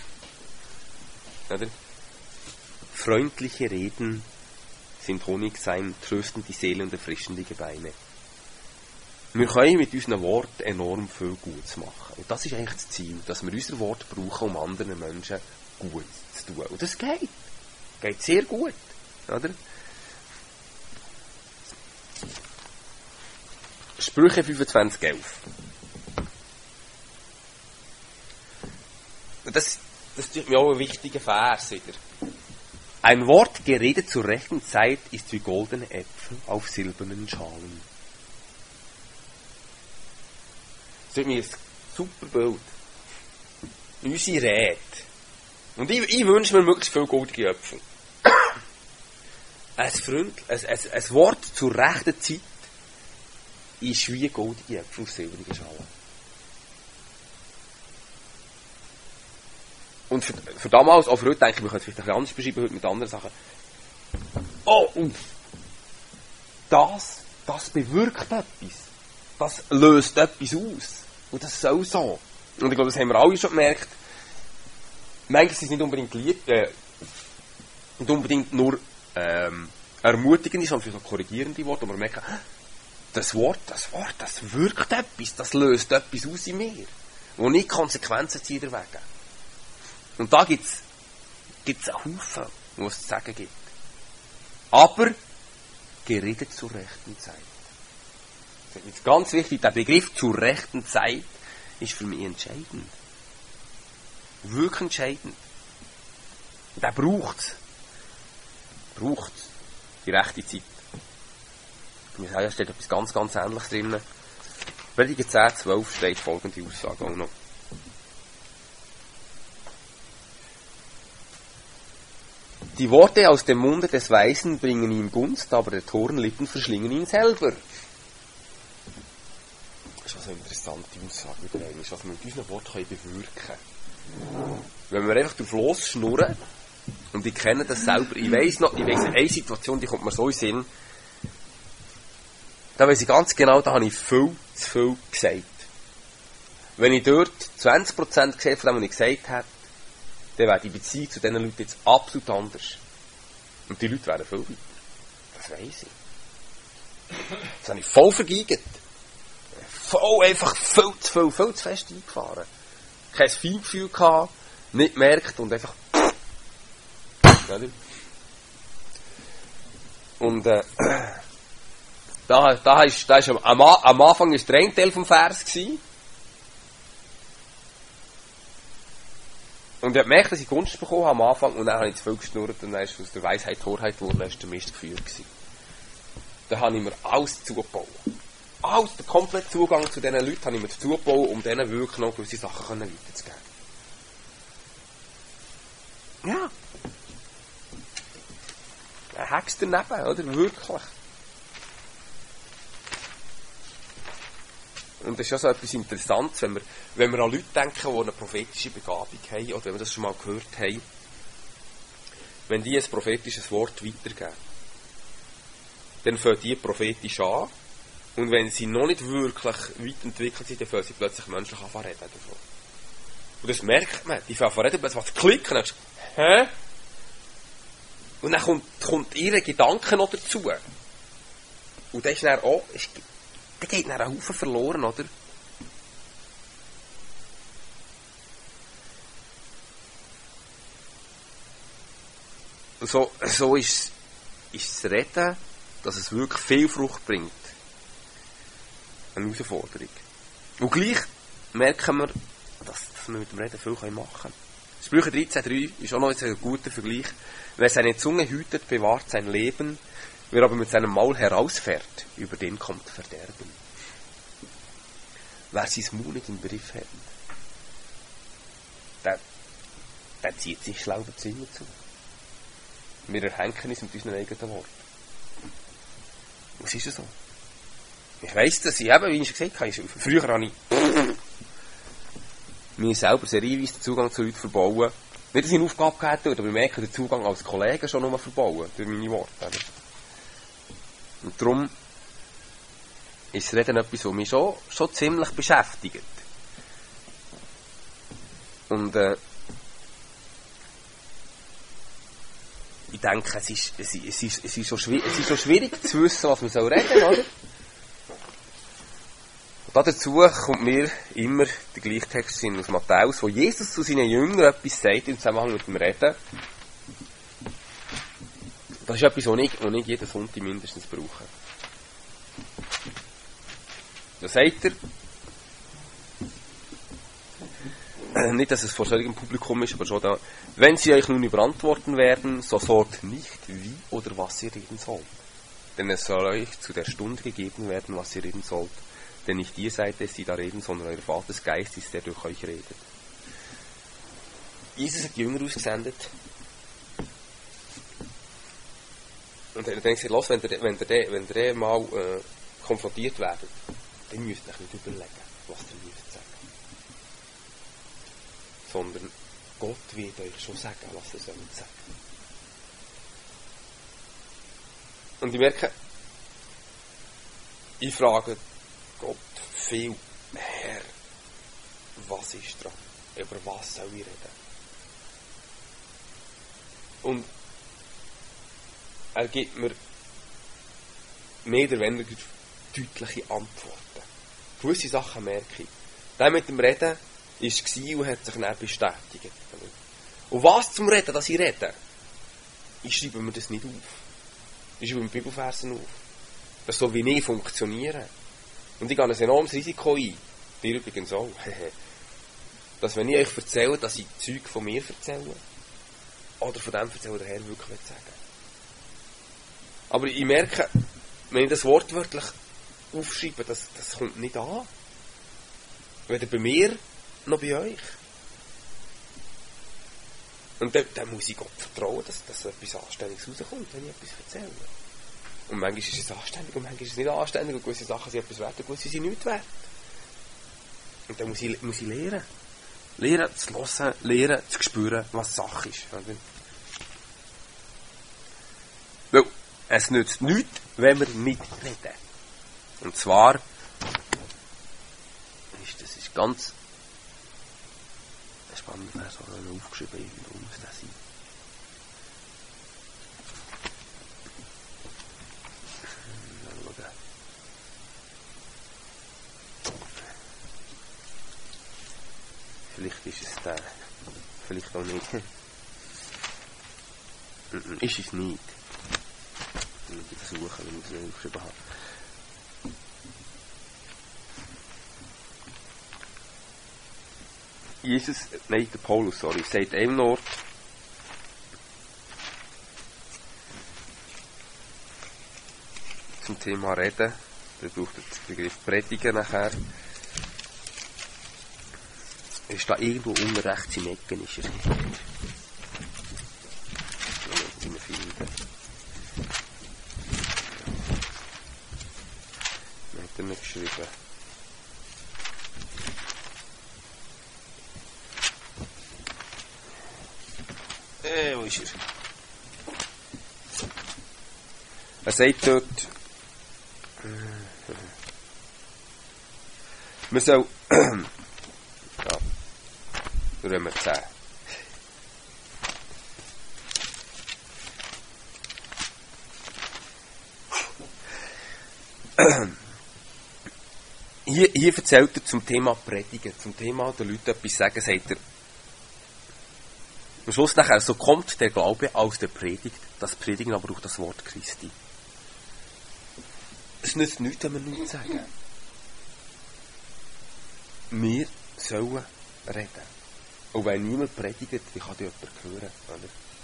Oder? Freundliche Reden sind Honigseim, trösten die Seele und erfrischen die Gebeine. Wir können mit unseren Worten enorm viel Gutes machen. Und das ist eigentlich das Ziel, dass wir unsere Worte brauchen, um anderen Menschen gut zu tun. Und das geht. Geht sehr gut. Oder? Sprüche fünfundzwanzig elf. Das, das ist mir auch ein wichtiger Vers wieder. Ein Wort geredet zur rechten Zeit ist wie goldene Äpfel auf silbernen Schalen. Das ist mir ein super Bild. Unsere Rede. Und ich, ich wünsche mir möglichst viele goldige Äpfel. Ein, Freund, ein, ein, ein Wort zur rechten Zeit ist wie goldige Äpfel auf silbrige Schale. Und für, für damals, auch für heute, denke ich, wir können es vielleicht ein bisschen anders beschreiben, heute mit anderen Sachen. Oh, uff. Das, das bewirkt etwas. Das löst etwas aus. Und das soll so. Und ich glaube, das haben wir alle schon gemerkt. Manchmal ist es nicht unbedingt lieb, äh, nicht unbedingt nur ähm, ermutigende, sondern vielleicht auch korrigierende Worte, wo wir merken, das Wort, das Wort, das wirkt etwas, das löst etwas aus in mir, wo nicht Konsequenzen ziehen deswegen. Und da gibt es einen Haufen, wo es zu sagen gibt. Aber geredet zur rechten Zeit. Das ist jetzt ganz wichtig, der Begriff zur rechten Zeit ist für mich entscheidend. Wirklich entscheidend. Und der braucht es. Braucht die rechte Zeit. Mir sagen, da steht etwas ganz, ganz Ähnliches drin. Prediger zehn, zwölf steht folgende Aussage auch noch. Die Worte aus dem Munde des Weisen bringen ihm Gunst, aber der Torenlippen verschlingen ihn selber. Das ist also eine interessante Aussage wieder einmal, was wir mit unseren Worten bewirken können. Wenn wir einfach drauf losschnurren, und ich kenne das selber, ich weiss noch, ich weiss eine Situation, die kommt mir so in den Sinn, da weiss ich ganz genau, da habe ich viel zu viel gesagt. Wenn ich dort zwanzig Prozent gesagt von dem, was ich gesagt habe, dann wäre die Beziehung zu diesen Leuten jetzt absolut anders. Und die Leute wären viel weiter. Das weiss ich. Das habe ich voll vergeigt. Voll, einfach viel zu viel, viel zu fest eingefahren. Kein Feingefühl gehabt, nicht gemerkt und einfach... Und äh, da, da ist, da ist am, am Anfang ist der ein Teil vom Vers gewesen. Und ich habe gemerkt, dass ich Gunst bekommen habe am Anfang und dann habe ich zu viel geschnurrt und dann ist aus der Weisheit Torheit geworden, dann war der Mist geführt gewesen. Da habe ich mir alles zugebaut. Alles, den kompletten Zugang zu diesen Leuten habe ich mir zugebaut, um denen wirklich noch gewisse Sachen weiterzugeben. Ja. Ein Hex daneben, oder? Wirklich. Und das ist ja so etwas Interessantes, wenn wir, wenn wir an Leute denken, die eine prophetische Begabung haben, oder wenn wir das schon mal gehört haben, wenn die ein prophetisches Wort weitergeben, dann fangen die prophetisch an, und wenn sie noch nicht wirklich weit entwickelt sind, dann fangen sie plötzlich menschlich an zu reden davon. Und das merkt man, die fangen an zu reden, plötzlich was klicken, und dann hä? Und dann kommt, kommt ihre Gedanken noch dazu. Und dann ist dann auch, ist, da geht dann ein Haufen verloren, oder? Und so, so ist, ist das Reden, dass es wirklich viel Frucht bringt. Eine Herausforderung. Und gleich merken wir, dass, dass wir mit dem Reden viel machen können. Sprüche dreizehn drei ist auch noch ein guter Vergleich. Wer seine Zunge hütet, bewahrt sein Leben. Wer aber mit seinem Maul herausfährt, über den kommt Verderben. Wer sein Maul nicht im Begriff hat, der, der zieht sich schlau die Zunge zu. Wir erhängen uns mit unseren eigenen Worten. Was ist das so? Ich weiss, dass ich eben, wie ich schon gesagt habe, früher habe ich mir selber serienweise den Zugang zu Leuten verbauen. Nicht, dass ich eine Aufgabe gehabt habe, aber ich merke den Zugang als Kollege schon nur verbauen, durch meine Worte. Und darum ist das Reden etwas, was mich schon, schon ziemlich beschäftigt. Und äh, ich denke, es ist, es, ist, es, ist, es, ist so schwierig, es ist so schwierig zu wissen, was man soll reden soll, oder? Und dazu kommt mir immer der gleiche Text aus Matthäus, wo Jesus zu seinen Jüngern etwas sagt im Zusammenhang mit dem Reden. Das ist etwas, was ich, was ich jeden Sonntag mindestens brauche. Da sagt er, äh, nicht, dass es vor solchem Publikum ist, aber schon da, wenn sie euch nun überantworten werden, so sorgt nicht, wie oder was ihr reden sollt. Denn es soll euch zu der Stunde gegeben werden, was ihr reden sollt. Denn nicht ihr seid es, die da reden, sondern euer Vaters Geist ist, der durch euch redet. Jesus hat die Jünger ausgesendet. Und er hat dann gesagt, los, wenn ihr, wenn ihr, wenn ihr mal äh, konfrontiert werdet, dann müsst ihr euch nicht überlegen, was ihr müsst sagen. Sondern Gott wird euch schon sagen, was ihr sollt sagen. Und ich merke, ich frage Gott viel, Herr, was ist dran? Über was soll ich reden? Und er gibt mir mehr oder weniger deutliche Antworten. Gewisse Sachen merke ich. Der mit dem Reden war und hat sich dann bestätigt. Und was zum Reden, dass ich rede? Ich schreibe mir das nicht auf. Ich schreibe mir Bibelversen auf. Das ist so, wie ich funktioniere. Und ich gehe ein enormes Risiko ein. Dir übrigens auch. Dass wenn ich euch erzähle, dass ich Zeug von mir erzähle, oder von dem erzähle, der Herr wirklich sagen. Aber ich merke, wenn ich das wortwörtlich aufschreibe, das, das kommt nicht an. Weder bei mir, noch bei euch. Und dann, dann muss ich Gott vertrauen, dass, dass etwas Anständiges rauskommt, wenn ich etwas erzähle. Und manchmal ist es anständig und manchmal ist es nicht anständig und gewisse Sachen sind etwas wert und gewisse sind nichts wert. Und dann muss ich, muss ich lernen. Lernen zu hören, lernen zu spüren, was Sache ist. Weil es nützt nichts, wenn wir nicht reden. Und zwar ist das ist ganz spannend, wer so aufgeschrieben irgendwo muss das sein. Vielleicht ist es der. Vielleicht auch nicht. Ist es nicht. Ich muss versuchen, wenn ich es nicht aufgeschrieben habe. Jesus, nein, der Paulus, sorry, sagt einem Ort, zum Thema Reden, der braucht den Begriff Predigen nachher. Er ist da irgendwo unten rechts im Ecken, ist er. Jetzt sind wir finden. Was hat er nicht geschrieben? Äh, wo ist er? Er sagt dort, man soll, ja, Römer zehn. Hier, hier erzählt er zum Thema Predigen, zum Thema den Leuten etwas sagen, sagt er, am Schluss nachher, so kommt der Glaube aus der Predigt, das Predigen aber auch das Wort Christi. Es nützt nichts, wenn wir nichts sagen. Wir sollen reden. Und wenn niemand predigt, wie kann die jemand hören? Oder?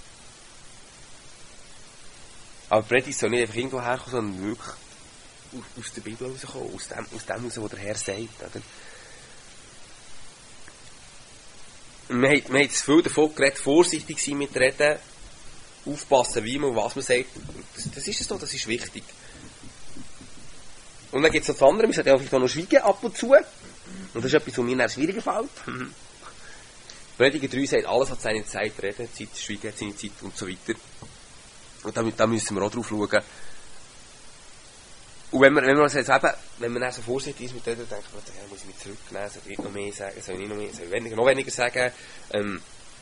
Aber Predigt soll nicht einfach irgendwo herkommen, sondern wirklich aus der Bibel rauskommen, aus dem, aus dem raus, was der Herr sagt. Oder? Wir haben, wir haben zu viel davon geredet, vorsichtig sein mit Reden, aufpassen, wie man und was man sagt. Das, das ist es doch, das ist wichtig. Und dann gibt es noch das andere, wir sollten einfach noch schweigen ab und zu. Und das ist etwas, was mir dann schwieriger fällt. Prediger drei sagt, alles hat seine Zeit, Reden, Zeit, Schweigen hat seine Zeit und so weiter. Und da, da müssen wir auch drauf schauen. Und wenn man, wenn man jetzt eben, wenn man dann so vorsichtig ist mit denen, denkt man, ja, muss ich mich zurücknehmen, soll ich nicht noch mehr sagen, soll ich nicht noch mehr, soll ich weniger, noch weniger sagen. Ähm.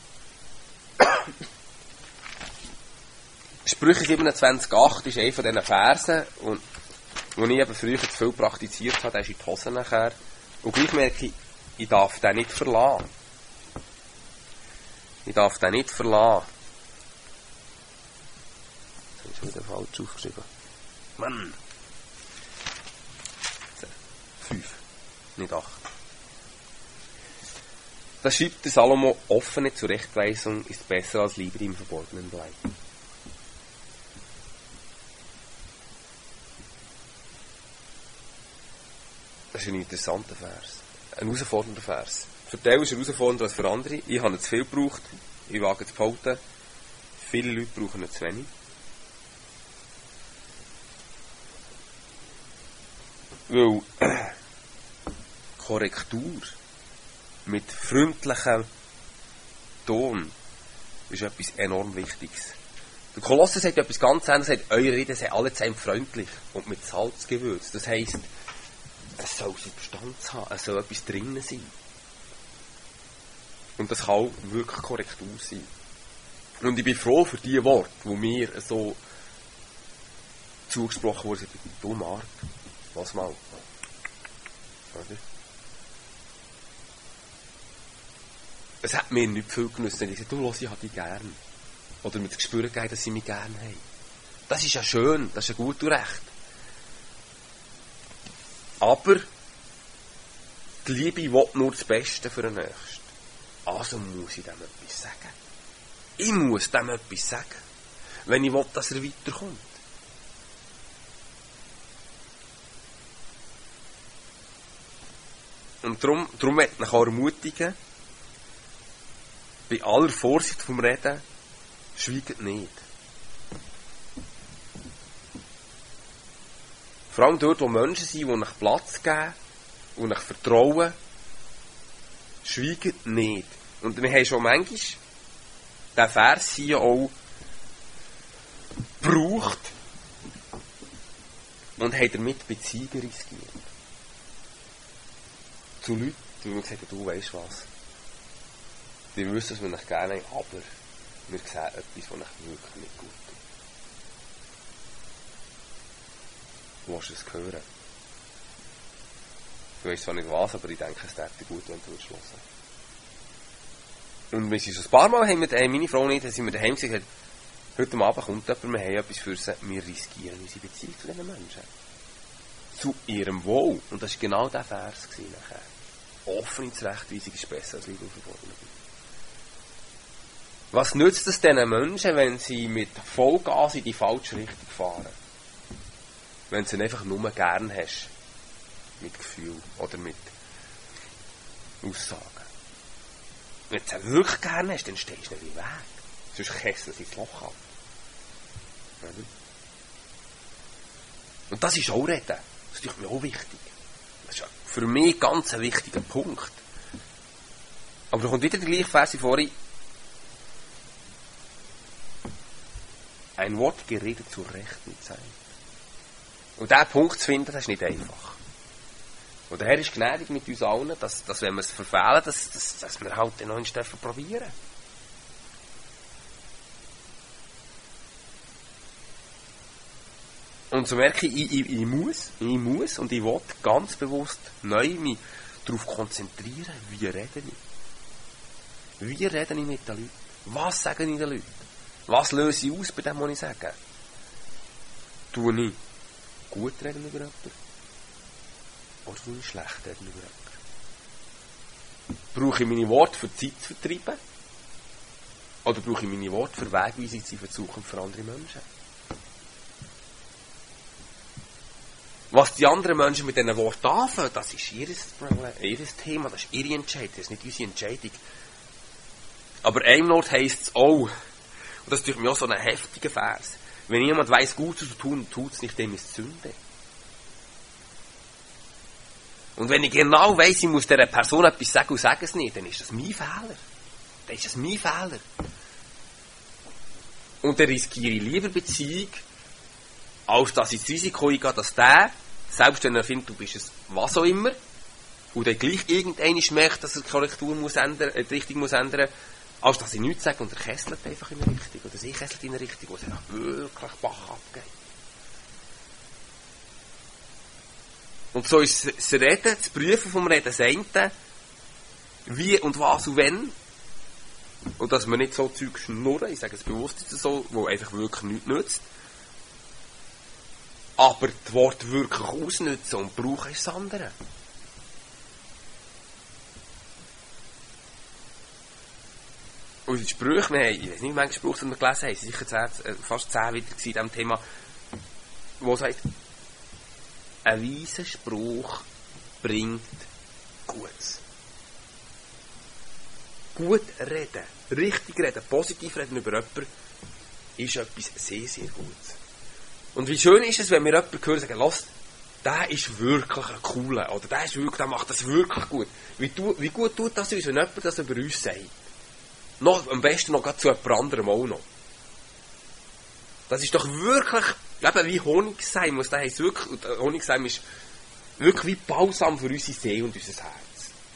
Sprüche siebenundzwanzig acht ist einer von diesen Versen, und, wo ich eben früher zu viel praktiziert habe, der ist in die Hose nachher. Und gleich merke ich, ich darf den nicht verlassen. Ich darf den nicht verlassen. Das habe ich schon wieder falsch aufgeschrieben. Mann! Fünf, nicht acht. Da schreibt der Salomo, offene Zurechtweisung ist besser als Liebe, die im Verborgenen bleiben. Das ist ein interessanter Vers. Ein herausfordernder Vers. Für die ist er herausfordernder als für andere. Ich habe ihn zu viel gebraucht. Ich wage zu behaupten. Viele Leute brauchen ihn zu wenig. Weil äh, Korrektur mit freundlichem Ton ist etwas enorm Wichtiges. Der Kolosser sagt etwas ganz anderes. Er sagt, eure Reden sind alle zusammen freundlich und mit Salz gewürzt. Das heisst, es soll Substanz haben, es soll etwas drinnen sein. Und das kann auch wirklich Korrektur sein. Und ich bin froh für die Worte, die mir so zugesprochen wurden. Du, Marc, lass mal. Oder? Es hat mir nicht viel genützt, wenn ich gesagt, du, los, ich habe dich gern. Oder mir das Gespür gegeben, dass sie mich gern haben. Das ist ja schön, das ist ja gut und recht. Aber die Liebe will nur das Beste für den Nächsten. Also muss ich dem etwas sagen. Ich muss dem etwas sagen, wenn ich will, dass er weiterkommt. Und darum, darum möchte ich mich auch ermutigen, bei aller Vorsicht vom Reden, schweigt nicht. Vor allem dort, wo Menschen sind, die euch Platz geben, die euch vertrauen, schweigt nicht. Und wir haben schon manchmal diesen Vers hier auch gebraucht und haben damit Beziehungen riskiert. Zu Leuten, die mir gesagt haben, du weisst was. Die wissen, dass wir nicht gerne haben, aber wir sehen etwas, was ich wirklich nicht gut tut. Du willst es hören. Du weißt zwar nicht was, aber ich denke, es wäre gut, wenn du es hören. Und wir sind schon ein paar Mal, haben wir, äh, meine Frau nicht, sind wir daheim gesagt, heute Abend kommt jemand, wir haben etwas für sie, wir riskieren unsere Beziehung zu diesen Menschen. Zu ihrem Wohl. Und das war genau der Vers nachher. Offene Zurechtweisung ist besser als Liebe verborgen. Was nützt es diesen Menschen, wenn sie mit Vollgas in die falsche Richtung fahren? Wenn du sie einfach nur gern hast. Mit Gefühl oder mit Aussagen. Wenn du sie wirklich gern hast, dann stehst du nicht im Weg. Sonst kesseln sie ins Loch ab. Und das ist auch Reden. Das ist mir auch wichtig. Das ist für mich ganz ein wichtiger Punkt. Aber da kommt wieder der gleiche Vers wie vorhin. Ein Wort geredet zur rechten Zeit. Und diesen Punkt zu finden, das ist nicht einfach. Und der Herr ist gnädig mit uns allen, dass, dass wenn wir es verfehlen, dass, dass, dass wir halt den neuen Steffen probieren. Und so merke ich, ich, ich, ich muss, ich muss und ich will ganz bewusst neu mich darauf konzentrieren, wie rede ich. Wie rede ich mit den Leuten? Was sage ich den Leuten? Was löse ich aus bei dem, was ich sage? Tue ich gut reden über jemanden? Oder tue ich schlecht reden über jemanden? Brauche ich meine Worte für Zeit zu vertreiben? Oder brauche ich meine Worte für Wegweisung zu für die Zukunft für andere Menschen? Was die anderen Menschen mit diesen Worten anfangen, das ist ihr, ihr Thema, das ist ihre Entscheidung, das ist nicht unsere Entscheidung. Aber einem Ort heisst es auch, und das ist natürlich auch so ein heftiger Vers, wenn jemand weiss, Gutes zu tun, tut es nicht, dem ist Sünde. Und wenn ich genau weiss, ich muss dieser Person etwas sagen und sage es nicht, dann ist das mein Fehler. Dann ist das mein Fehler. Und dann riskiere ich lieber Beziehung, als dass ich das Risiko eingehe, dass der, selbst wenn er findet, du bist es was auch immer, und dann gleich irgendeiner merkt, dass er die Korrektur muss ändern, äh, die Richtung muss ändern, als dass ich nichts sage und er kesselt einfach in eine Richtung, oder sie kesselt in eine Richtung, wo es einfach wirklich Bach abgeht. Und so ist das Reden, das Prüfen vom Reden, das eine, wie und was und wenn, und dass man nicht so Zeug schnurren, ich sage es bewusst so, wo einfach wirklich nichts nützt, aber die Worte wirklich ausnutzen und brauchen ist das andere. Und die Sprüche, wir haben, ich weiß nicht, wie viele Sprüche wir gelesen haben, sicher zehn, fast zehn wieder in diesem Thema, wo sagt, ein weiser Spruch bringt Gutes. Gut reden, richtig reden, positiv reden über jemanden, ist etwas sehr, sehr Gutes. Und wie schön ist es, wenn wir jemanden hören sagen, lass, der ist wirklich ein Cooler, oder der, ist wirklich, der macht das wirklich gut. Wie, tu, wie gut tut das uns, wenn jemand das über uns sagt? Noch, am besten noch zu jemand anderem auch noch. Das ist doch wirklich, eben wie Honigseim, was da heisst, wirklich, Honigseim ist wirklich wie Balsam für unsere Seele und unser Herz.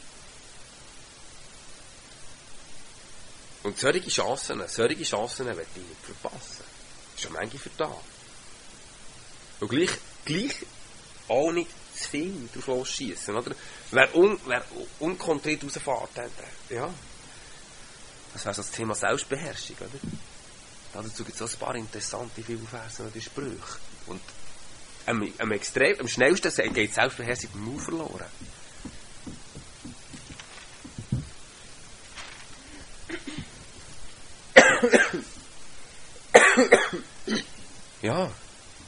Und solche Chancen, solche Chancen möchte ich nicht verpassen. Das ist schon manchmal für da. Und gleich, gleich auch nicht zu viel drauf losschiessen, oder? Wer, un, wer unkonkret rausfährt, der, der, ja. Das wäre so das Thema Selbstbeherrschung, oder? Dazu gibt es auch ein paar interessante Bibelverse und Sprüche. Und am, am, extrem, am schnellsten geht Selbstbeherrschung beim Mund verloren. Ja.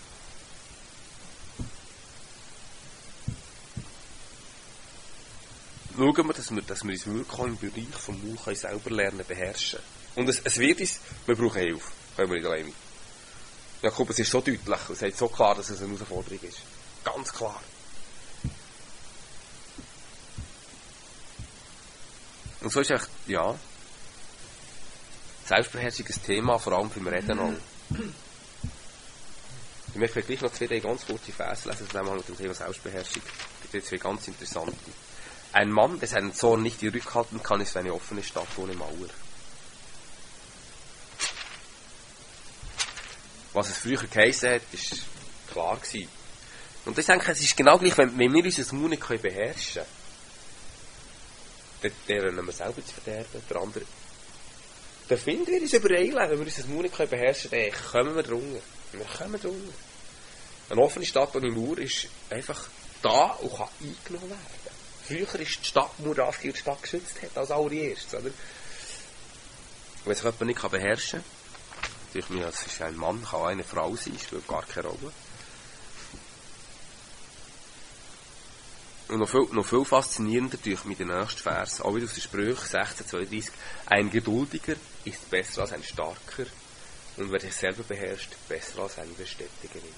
Schauen wir, dass wir, dass wir uns wirklich im Bereich vom Mund selber lernen beherrschen. Und es, es wird uns, wir brauchen Hilfe. Können wir nicht alleine. Jakob, es ist so deutlich, es sagt so klar, dass es eine Herausforderung ist. Ganz klar. Und so ist echt, ja, Selbstbeherrschung ein Thema, vor allem beim Reden auch. Ich möchte gleich noch zwei ganz kurze Verse lesen, zusammen mit dem Thema Selbstbeherrschung. Das sind zwei ganz interessante. Ein Mann, der seinen Zorn nicht zurückhalten kann, ist eine offene Stadt ohne Mauer. Was es früher geheissen hat, ist klar gewesen. Und ich denke, es ist genau gleich, wenn, wenn wir unser Mund nicht beherrschen können, dann rennen wir selber zu verderben, der andere. Dann finden wir uns übereilen, wenn wir unser Mund nicht beherrschen können, dann kommen wir drunter. Wir kommen drunter. Eine offene Stadt ohne Mauer ist einfach da und kann eingenommen werden. Früher ist die Stadtmauer das, die die Stadt geschützt hat, als allererstes, oder? Wenn sich jemand nicht beherrschen kann, natürlich, es ist ein Mann, kann auch eine Frau sein, spielt gar keine Rolle. Und noch viel, noch viel faszinierender durch mit den nächsten Vers, auch wieder aus den Sprüchen sechzehn zweiunddreißig. Ein Geduldiger ist besser als ein Starker und wer sich selber beherrscht, besser als ein Bestätigerin.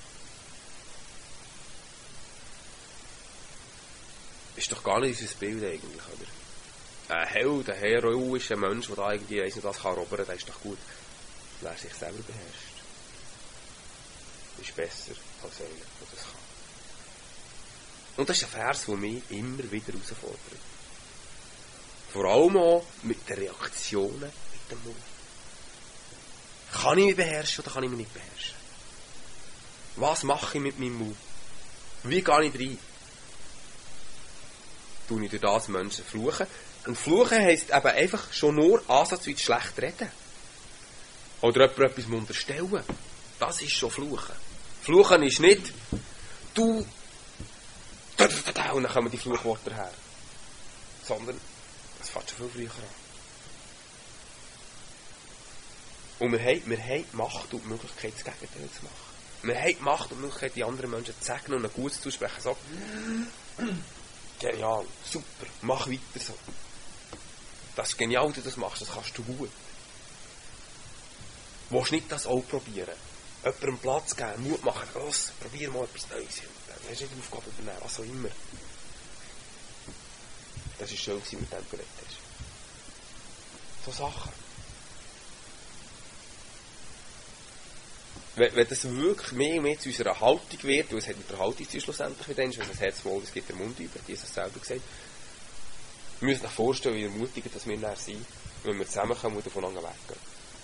Ist doch gar nicht unser Bild eigentlich, oder? Ein Held, ein heroischer Mensch, der da irgendwie weiss nicht was kann erobern, der ist doch gut. Wer sich selber beherrscht, ist besser als einer, der das kann. Und das ist ein Vers, der mich immer wieder herausfordert. Vor allem auch mit den Reaktionen mit dem Mund. Kann ich mich beherrschen oder kann ich mich nicht beherrschen? Was mache ich mit meinem Mund? Wie gehe ich rein? Tue ich durch das Menschen fluchen? Und fluchen heisst eben einfach schon nur ansatzweise schlecht reden. Oder jemand etwas unterstellen. Das ist schon Fluchen. Fluchen ist nicht, du, und dann kommen die Fluchworte her. Sondern, es fängt schon viel früher an. Und wir haben, wir haben die Macht und die Möglichkeit, das Gegenteil zu machen. Wir haben die Macht und die Möglichkeit, die anderen Menschen zu segnen und ein Gutes zu sprechen. So, genial, super, mach weiter so. Das ist genial, wie du das machst, das kannst du gut. Du willst nicht das auch probieren? Jemandem Platz geben, Mut machen, los, probier mal etwas Neues. Du hast nicht die Aufgabe übernehmen, was auch immer. Das war schön, wie du mit dem geredet hast. So Sachen. Wenn, wenn das wirklich mehr und mehr zu unserer Haltung wird, weil es hat mit der Haltung zu schlussendlich wieder, wenn das Herz mal, es gibt den Mund über, Jesus selber gesagt. Wir müssen uns vorstellen, wie ermutigend dass wir nachher sind, wenn wir zusammenkommen und voneinander weggehen.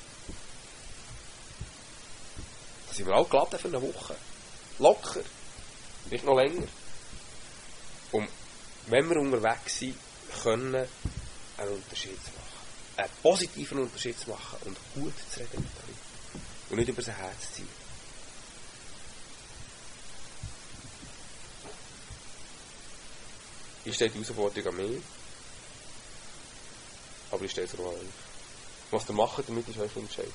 Da sind wir auch geladen für eine Woche. Locker. Nicht noch länger. Um, wenn wir unterwegs sind, können einen Unterschied zu machen. Einen positiven Unterschied zu machen und gut zu reden mit Leuten. Und nicht über sein Herz zu ziehen. Hier steht die Herausforderung an mich. Aber ich stehe es auch an euch. Was ihr macht damit, ist euch entscheidend.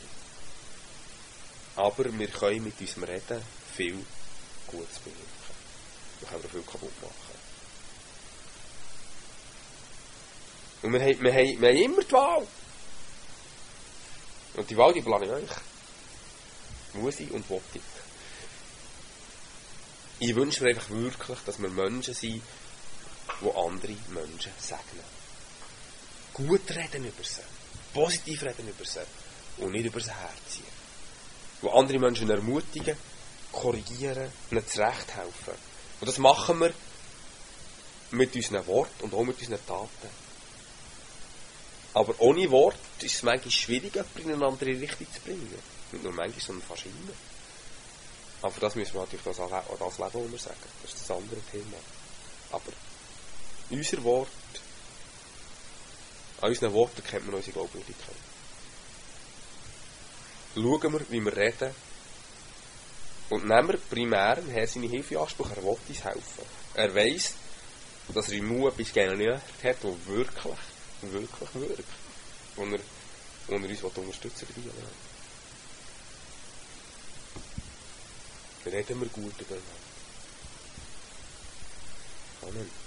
Aber wir können mit unserem Reden viel Gutes bewirken. Wir können viel kaputt machen. Und wir haben, wir, haben, wir haben immer die Wahl. Und die Wahl, die plane ich euch. Muss ich und will ich. Ich wünsche mir einfach wirklich, dass wir Menschen sind, die andere Menschen segnen. Gut reden über sie. Positiv reden über sie. Und nicht über sie herziehen. Die andere Menschen ermutigen, korrigieren, ihnen zurechthelfen. Und das machen wir mit unseren Worten und auch mit unseren Taten. Aber ohne Wort ist es manchmal schwierig, jemanden in eine andere Richtung zu bringen. Nicht nur manchmal, sondern fast immer. Aber für das müssen wir natürlich das, das Leben immer sagen. Das ist das andere Thema. Aber unser Wort, an unseren Worten kennt man unsere Glaubwürdigkeit. Schauen wir, wie wir reden. Und nehmen wir primär dem Herrn seine Hilfe in Anspruch. Er will uns helfen. Er weiss, dass er im Mut etwas generiert hat, das wirklich, wirklich wirkt. Und er, und er uns unterstützen will. Reden wir gut übereinander. Amen.